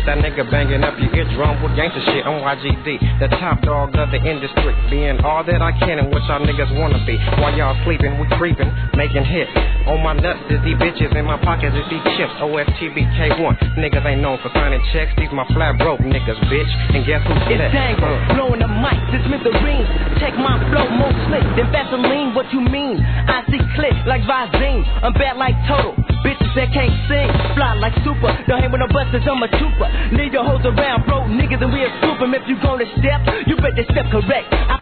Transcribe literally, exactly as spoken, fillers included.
That nigga banging up your eardrum with gangster shit. I'm Y G D, the top dog of the industry. Being all that I can and what y'all niggas wanna be. While y'all sleeping, we creeping, making hits. On my nuts is these bitches, in my pockets is these chips. O F T B K one. Niggas ain't known for signing checks. These my flat broke niggas, bitch. And guess who's it's that? Dangle, uh. blowing the mic, this Smithereens. Check my flow, more slick than Vaseline. What you mean? I see click like Visine. I'm bad like Total. Bitches that can't sing, fly like super. Don't hang with no busters, I'm a trooper. Leave your hoes around, bro, niggas, and we'll scoop 'em. If you gonna step, you better step correct. I